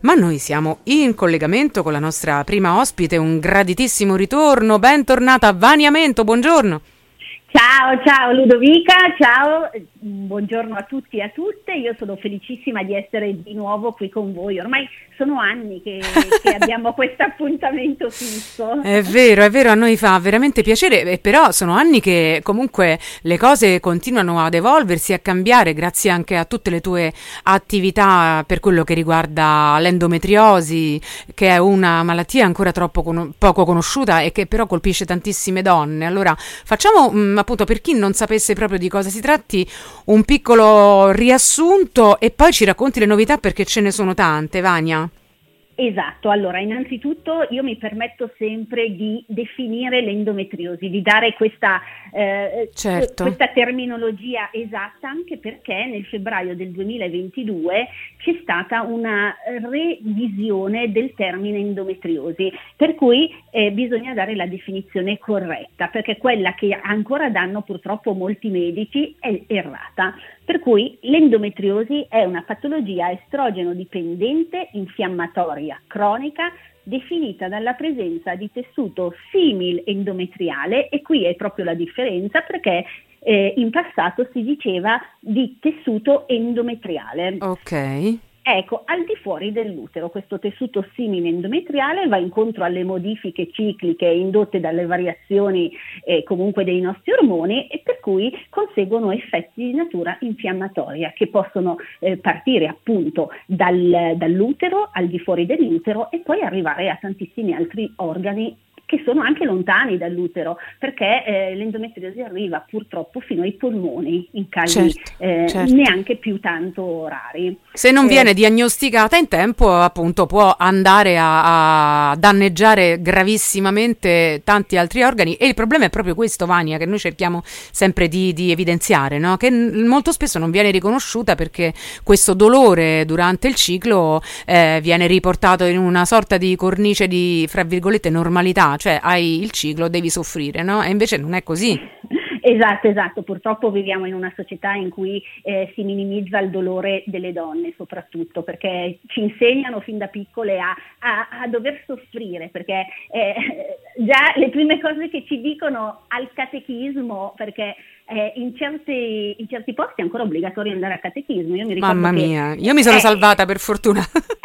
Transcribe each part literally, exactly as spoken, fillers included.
Ma noi siamo in collegamento con la nostra prima ospite, un graditissimo ritorno, bentornata Vania Mento, buongiorno. Ciao, ciao Ludovica, ciao, buongiorno a tutti e a tutte, io sono felicissima di essere di nuovo qui con voi, ormai sono anni che, che abbiamo questo appuntamento fisso. È vero, è vero, a noi fa veramente piacere, però sono anni che comunque le cose continuano ad evolversi, a cambiare, grazie anche a tutte le tue attività per quello che riguarda l'endometriosi, che è una malattia ancora troppo con- poco conosciuta e che però colpisce tantissime donne. Allora facciamo mh, appunto, per chi non sapesse proprio di cosa si tratti, un piccolo riassunto e poi ci racconti le novità perché ce ne sono tante, Vania. Esatto, allora innanzitutto io mi permetto sempre di definire l'endometriosi, di dare questa, eh, certo. questa terminologia esatta, anche perché nel febbraio del duemilaventidue c'è stata una revisione del termine endometriosi, per cui eh, bisogna dare la definizione corretta, perché quella che ancora danno purtroppo molti medici è errata. Per cui l'endometriosi è una patologia estrogeno dipendente infiammatoria cronica definita dalla presenza di tessuto simil endometriale, e qui è proprio la differenza, perché eh, in passato si diceva di tessuto endometriale. Ok. Ecco, al di fuori dell'utero questo tessuto simile endometriale va incontro alle modifiche cicliche indotte dalle variazioni eh, comunque dei nostri ormoni, e per cui conseguono effetti di natura infiammatoria che possono eh, partire appunto dal, dall'utero, al di fuori dell'utero, e poi arrivare a tantissimi altri organi che sono anche lontani dall'utero, perché eh, l'endometriosi arriva purtroppo fino ai polmoni in casi certo, eh, certo. neanche più tanto rari. Se non Eh, viene diagnosticata in tempo, appunto, può andare a, a danneggiare gravissimamente tanti altri organi, e il problema è proprio questo, Vania, che noi cerchiamo sempre di, di evidenziare, no? Che n- molto spesso non viene riconosciuta, perché questo dolore durante il ciclo eh, viene riportato in una sorta di cornice di, fra virgolette, normalità, cioè hai il ciclo, devi soffrire, no? E invece non è così. Esatto, esatto, purtroppo viviamo in una società in cui eh, si minimizza il dolore delle donne soprattutto, perché ci insegnano fin da piccole a, a, a dover soffrire, perché eh, già le prime cose che ci dicono al catechismo, perché eh, in, certi, in certi posti è ancora obbligatorio andare a catechismo. Io mi ricordo Mamma che, mia, io mi sono eh, salvata per fortuna.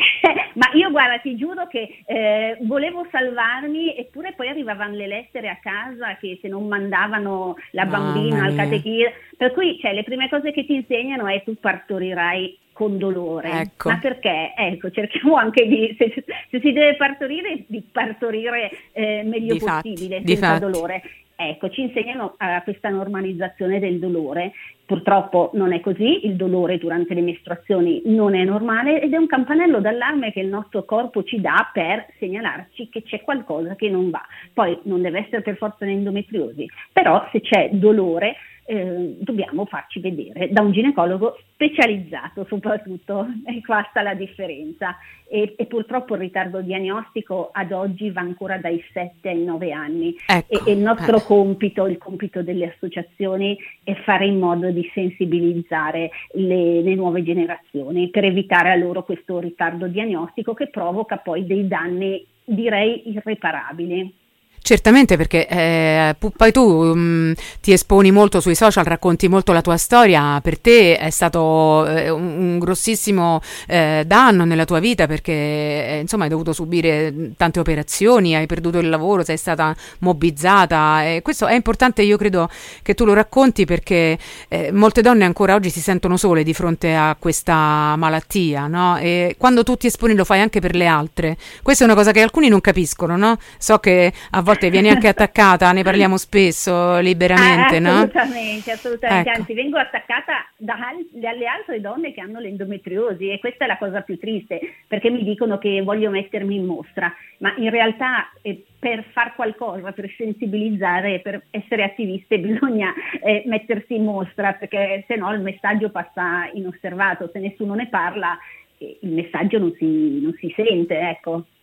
Ma io guarda, ti giuro che eh, volevo salvarmi, eppure poi arrivavano le lettere a casa che se non mandavano la bambina al catechismo, per cui cioè, le prime cose che ti insegnano è: tu partorirai con dolore. Ecco. Ma perché? Ecco, cerchiamo anche di, se, se si deve partorire, di partorire eh, meglio Di fatti, possibile, di senza fatti. dolore. Ecco, ci insegnano a questa normalizzazione del dolore. Purtroppo non è così, il dolore durante le mestruazioni non è normale, ed è un campanello d'allarme che il nostro corpo ci dà per segnalarci che c'è qualcosa che non va. Poi non deve essere per forza un'endometriosi, però se c'è dolore eh, dobbiamo farci vedere da un ginecologo specializzato soprattutto, e qua sta la differenza. E, e purtroppo il ritardo diagnostico ad oggi va ancora dai sette ai nove anni. Ecco, e, e il nostro eh. compito, il compito delle associazioni è fare in modo di sensibilizzare le, le nuove generazioni per evitare a loro questo ritardo diagnostico che provoca poi dei danni, direi, irreparabili. Certamente, perché eh, pu- poi tu mh, ti esponi molto sui social, racconti molto la tua storia. Per te è stato eh, un, un grossissimo eh, danno nella tua vita, perché eh, insomma hai dovuto subire tante operazioni, hai perduto il lavoro, sei stata mobbizzata, e questo è importante, io credo che tu lo racconti, perché eh, molte donne ancora oggi si sentono sole di fronte a questa malattia, no? E quando tu ti esponi lo fai anche per le altre. Questa è una cosa che alcuni non capiscono, no? So che a volte vieni anche attaccata, ne parliamo spesso liberamente, ah, no? Assolutamente, assolutamente, Ecco. anzi vengo attaccata da, dalle altre donne che hanno l'endometriosi, e questa è la cosa più triste, perché mi dicono che voglio mettermi in mostra, ma in realtà eh, per far qualcosa, per sensibilizzare, per essere attiviste bisogna eh, mettersi in mostra, perché se no il messaggio passa inosservato, se nessuno ne parla eh, il messaggio non si, non si sente, ecco.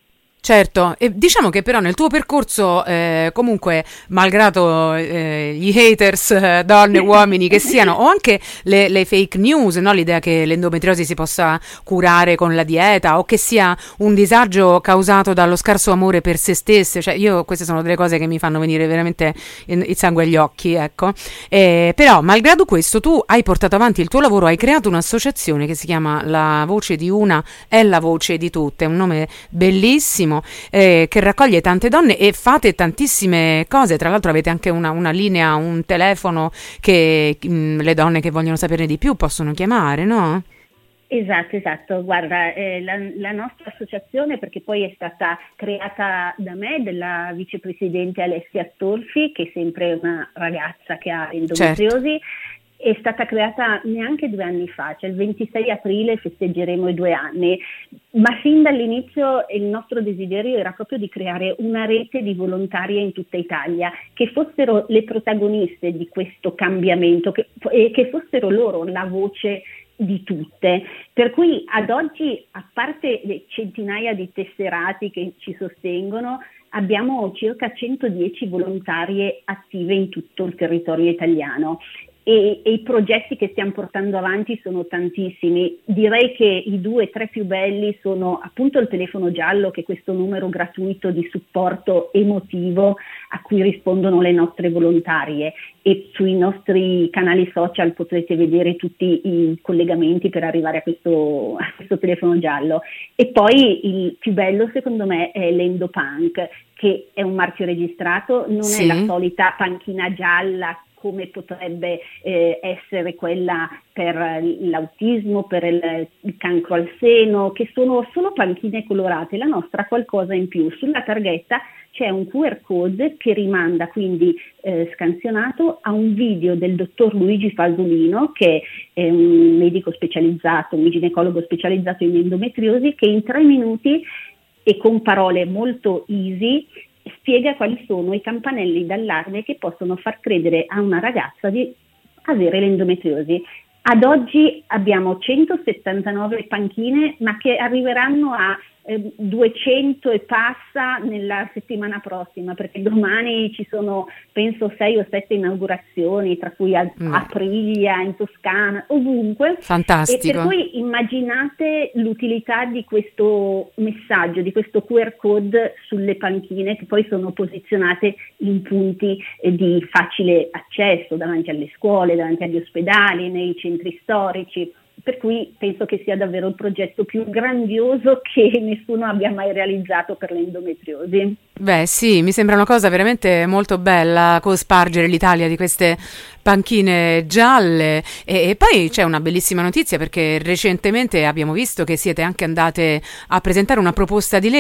Certo, e diciamo che però nel tuo percorso, eh, comunque, malgrado eh, gli haters, eh, donne, uomini che siano, o anche le, le fake news, no? L'idea che l'endometriosi si possa curare con la dieta o che sia un disagio causato dallo scarso amore per se stesse, cioè io queste sono delle cose che mi fanno venire veramente il, il sangue agli occhi, ecco. Eh, però malgrado questo tu hai portato avanti il tuo lavoro, hai creato un'associazione che si chiama La Voce di Una è la Voce di Tutte, è un nome bellissimo. Eh, che raccoglie tante donne e fate tantissime cose, tra l'altro avete anche una, una linea, un telefono che mh, le donne che vogliono saperne di più possono chiamare, no? Esatto, esatto, guarda, eh, la, la nostra associazione, perché poi è stata creata da me, della vicepresidente Alessia Attolfi, che è sempre una ragazza che ha endometriosi. Certo. È stata creata neanche due anni fa, cioè il ventisei aprile festeggeremo i due anni, ma fin dall'inizio il nostro desiderio era proprio di creare una rete di volontarie in tutta Italia, che fossero le protagoniste di questo cambiamento, che, e che fossero loro la voce di tutte, per cui ad oggi, a parte le centinaia di tesserati che ci sostengono, abbiamo circa centodieci volontarie attive in tutto il territorio italiano. E, e i progetti che stiamo portando avanti sono tantissimi. Direi che i due o tre più belli sono appunto il telefono giallo, che è questo numero gratuito di supporto emotivo a cui rispondono le nostre volontarie, e sui nostri canali social potrete vedere tutti i collegamenti per arrivare a questo, a questo telefono giallo. E poi il più bello secondo me è l'Endopunk, che è un marchio registrato, non sì. è la solita panchina gialla come potrebbe eh, essere quella per l'autismo, per il, il cancro al seno, che sono solo panchine colorate. La nostra ha qualcosa in più. Sulla targhetta c'è un Q R code che rimanda quindi eh, scansionato a un video del dottor Luigi Fasolino, che è un medico specializzato, un ginecologo specializzato in endometriosi, che in tre minuti e con parole molto easy spiega quali sono i campanelli d'allarme che possono far credere a una ragazza di avere l'endometriosi. Ad oggi abbiamo centosettantanove panchine, ma che arriveranno a eh, duecento e passa nella settimana prossima, perché domani ci sono penso sei o sette inaugurazioni, tra cui a mm. Aprilia, in Toscana, ovunque. Fantastico. E per cui immaginate l'utilità di questo messaggio, di questo Q R code sulle panchine, che poi sono posizionate in punti eh, di facile accesso, davanti alle scuole, davanti agli ospedali, nei centri storici. Per cui penso che sia davvero il progetto più grandioso che nessuno abbia mai realizzato per l'endometriosi. Beh sì, mi sembra una cosa veramente molto bella cospargere l'Italia di queste panchine gialle e, e poi c'è una bellissima notizia, perché recentemente abbiamo visto che siete anche andate a presentare una proposta di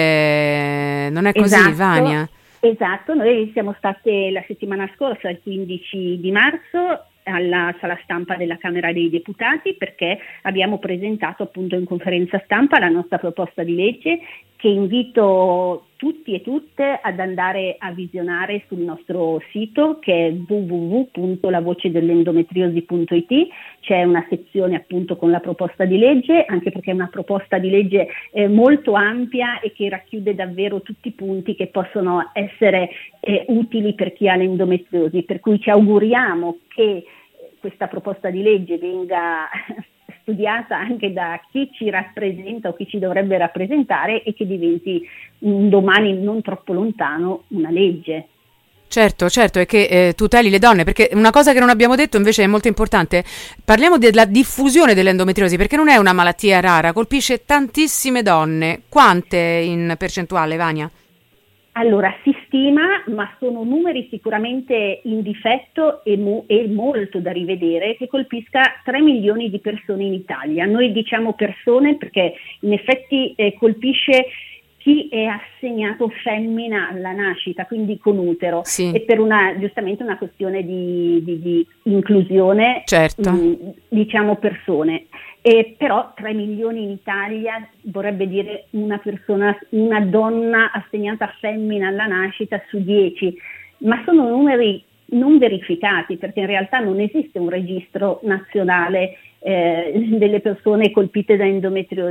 legge, non è così, esatto. Vania? Esatto, noi siamo state la settimana scorsa, il quindici di marzo, alla sala stampa della Camera dei Deputati, perché abbiamo presentato appunto in conferenza stampa la nostra proposta di legge, che invito tutti e tutte ad andare a visionare sul nostro sito, che è w w w punto la voce dell'endometriosi punto i t. C'è una sezione appunto con la proposta di legge, anche perché è una proposta di legge eh, molto ampia e che racchiude davvero tutti i punti che possono essere eh, utili per chi ha l'endometriosi, per cui ci auguriamo che questa proposta di legge venga studiata anche da chi ci rappresenta o chi ci dovrebbe rappresentare e che diventi un domani non troppo lontano una legge. Certo, certo, e che eh, tuteli le donne, perché una cosa che non abbiamo detto invece è molto importante. Parliamo della diffusione dell'endometriosi, perché non è una malattia rara, colpisce tantissime donne. Quante in percentuale, Vania? Allora, si stima, ma sono numeri sicuramente in difetto e, mo- e molto da rivedere, che colpisca tre milioni di persone in Italia. Noi diciamo persone perché in effetti eh, colpisce chi è assegnato femmina alla nascita, quindi con utero, sì. E per una giustamente una questione di, di, di inclusione, certo. mh, diciamo persone. E però tre milioni in Italia vorrebbe dire una persona, una donna assegnata femmina alla nascita su dieci, ma sono numeri non verificati, perché in realtà non esiste un registro nazionale eh, delle persone colpite da endometriosi.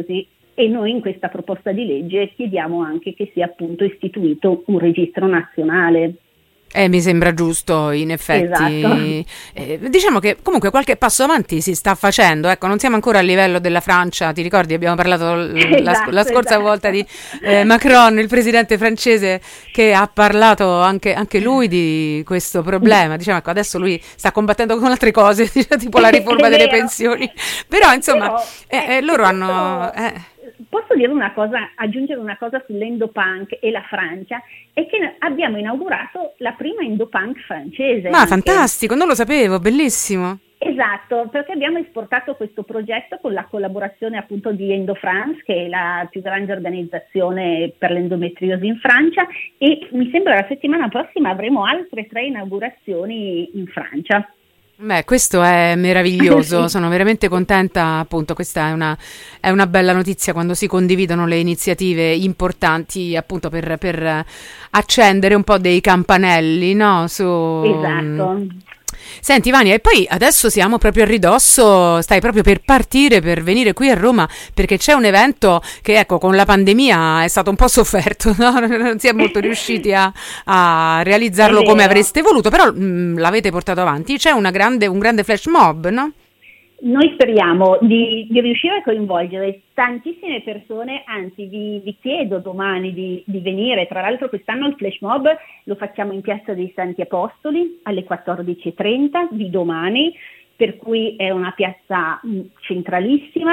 e noi in questa proposta di legge chiediamo anche che sia appunto istituito un registro nazionale. Eh, mi sembra giusto, in effetti. Esatto. Eh, diciamo che comunque qualche passo avanti si sta facendo, ecco, non siamo ancora a livello della Francia, ti ricordi? Abbiamo parlato l- esatto, la, la scorsa esatto. volta di eh, Macron, il presidente francese, che ha parlato anche, anche lui di questo problema. Diciamo, ecco, adesso lui sta combattendo con altre cose, tipo la riforma delle pensioni, però insomma, Però, eh, eh, loro hanno... Eh. Posso dire una cosa, aggiungere una cosa sull'endopunk e la Francia, è che abbiamo inaugurato la prima endopunk francese. Ma anche. fantastico, non lo sapevo, bellissimo. Esatto, perché abbiamo esportato questo progetto con la collaborazione appunto di EndoFrance, che è la più grande organizzazione per l'endometriosi in Francia, e mi sembra la settimana prossima avremo altre tre inaugurazioni in Francia. Beh, questo è meraviglioso, sono veramente contenta, appunto, questa è una, è una bella notizia quando si condividono le iniziative importanti, appunto, per, per accendere un po' dei campanelli, no? Su... Esatto. Senti Vania, e poi adesso siamo proprio a ridosso, stai proprio per partire per venire qui a Roma perché c'è un evento che, ecco, con la pandemia è stato un po' sofferto, no? Non si è molto riusciti a, a realizzarlo come avreste voluto, però mh, l'avete portato avanti. C'è una grande, un grande flash mob, no? Noi speriamo di, di riuscire a coinvolgere tantissime persone, anzi vi, vi chiedo domani di, di venire. Tra l'altro quest'anno il flash mob lo facciamo in Piazza dei Santi Apostoli alle quattordici e trenta di domani, per cui è una piazza centralissima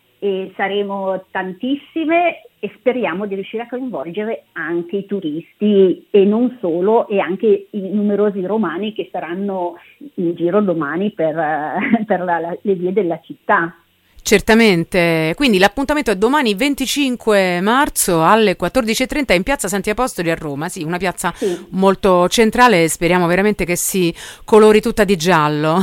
e saremo tantissime e speriamo di riuscire a coinvolgere anche i turisti e non solo, e anche i numerosi romani che saranno in giro domani per, per la, la, le vie della città. Certamente, quindi l'appuntamento è domani venticinque marzo alle quattordici e trenta in Piazza Santi Apostoli a Roma, sì, una piazza sì. molto centrale, speriamo veramente che si colori tutta di giallo.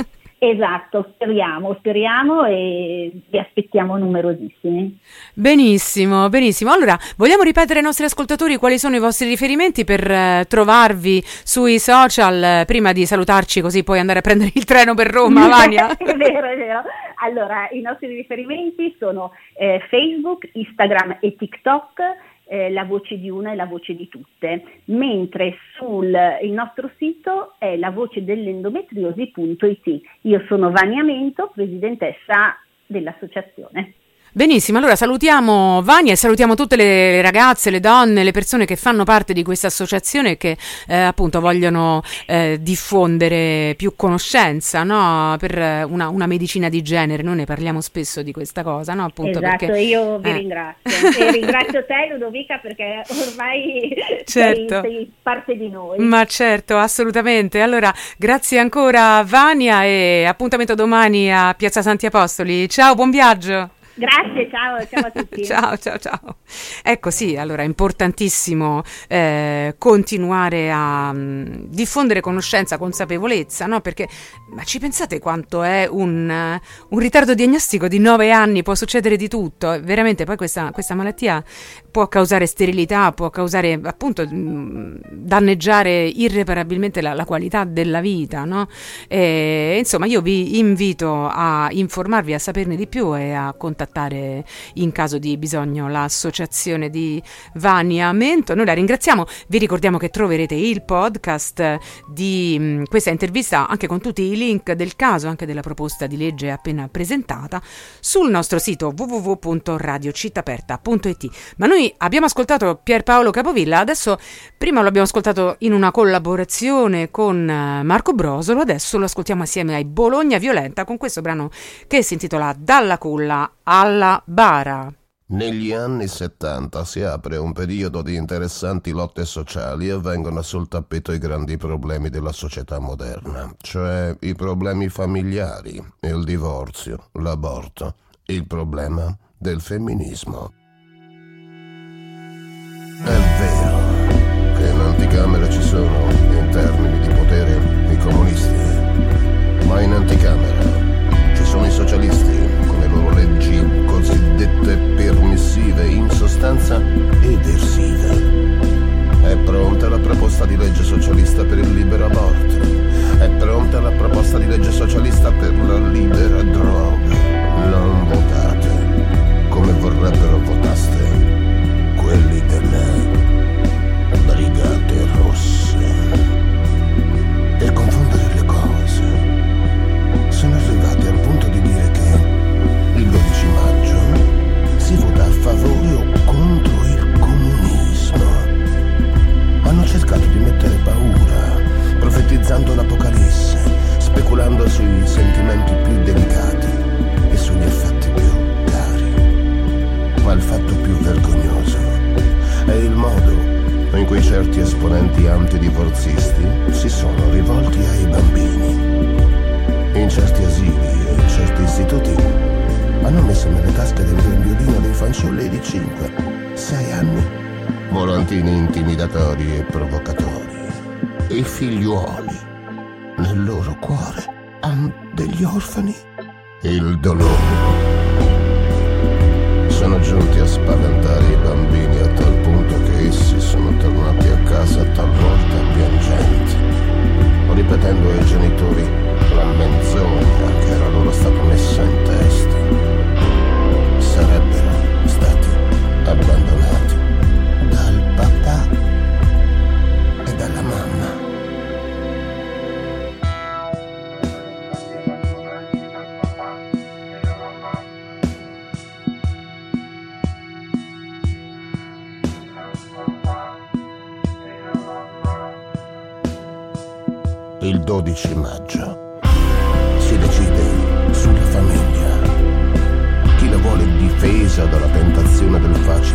Esatto, speriamo, speriamo e vi aspettiamo numerosissimi. Benissimo, benissimo. Allora, vogliamo ripetere ai nostri ascoltatori quali sono i vostri riferimenti per eh, trovarvi sui social eh, prima di salutarci, così puoi andare a prendere il treno per Roma, Vania? È vero, è vero. Allora, i nostri riferimenti sono eh, Facebook, Instagram e TikTok. Eh, la voce di una e la voce di tutte, mentre sul il nostro sito è la voce dell'endometriosi punto it. Io sono Vania Mento, presidentessa dell'associazione. Benissimo, allora salutiamo Vania e salutiamo tutte le, le ragazze, le donne, le persone che fanno parte di questa associazione e che eh, appunto vogliono eh, diffondere più conoscenza, no? Per una, una medicina di genere. Noi ne parliamo spesso di questa cosa, no? Appunto esatto, perché, io vi eh. ringrazio e ringrazio te Ludovica perché ormai certo. sei, sei parte di noi. Ma certo, assolutamente. Allora grazie ancora Vania e appuntamento domani a Piazza Santi Apostoli. Ciao, buon viaggio. Grazie, ciao, ciao a tutti. Ciao, ciao, ciao. Ecco sì, allora è importantissimo eh, continuare a mh, diffondere conoscenza, consapevolezza, no? Perché, ma ci pensate quanto è un, uh, un ritardo diagnostico di nove anni, può succedere di tutto, veramente poi questa, questa malattia può causare sterilità, può causare appunto mh, danneggiare irreparabilmente la, la qualità della vita, no? E, insomma io vi invito a informarvi, a saperne di più e a contattare in caso di bisogno l'associazione di Vania Mento. Noi la ringraziamo, vi ricordiamo che troverete il podcast di mh, questa intervista anche con tutti i link del caso, anche della proposta di legge appena presentata sul nostro sito w w w punto radio città aperta punto it. Ma noi abbiamo ascoltato Pierpaolo Capovilla, adesso prima lo abbiamo ascoltato in una collaborazione con Marco Brosolo, adesso lo ascoltiamo assieme ai Bologna Violenta con questo brano che si intitola Dalla culla alla bara. Negli anni settanta si apre un periodo di interessanti lotte sociali e vengono sul tappeto i grandi problemi della società moderna, cioè i problemi familiari, il divorzio, l'aborto, il problema del femminismo. È vero che in anticamera ci sono, in termini di potere, i comunisti, ma in anticamera ci sono i socialisti con le loro leggi cosiddette permissive, in sostanza eversive. È pronta la proposta di legge socialista per il libero aborto. È pronta la proposta di legge socialista per la libera droga. Non votate come vorrebbero cui certi esponenti antidivorzisti si sono rivolti ai bambini. In certi asili e in certi istituti hanno messo nelle tasche del grembiulino dei fanciulli di cinque sei anni, volantini intimidatori e provocatori. I figliuoli nel loro cuore hanno degli orfani. Il dolore. Sono giunti a spaventare i bambini a tal punto che essi sono tornati a casa talvolta piangenti, o ripetendo ai genitori la menzogna che era loro stata messa in testa. Sarebbero stati abbandonati dal papà e dalla mamma. Il dodici maggio si decide sulla famiglia. Chi la vuole difesa dalla tentazione del facile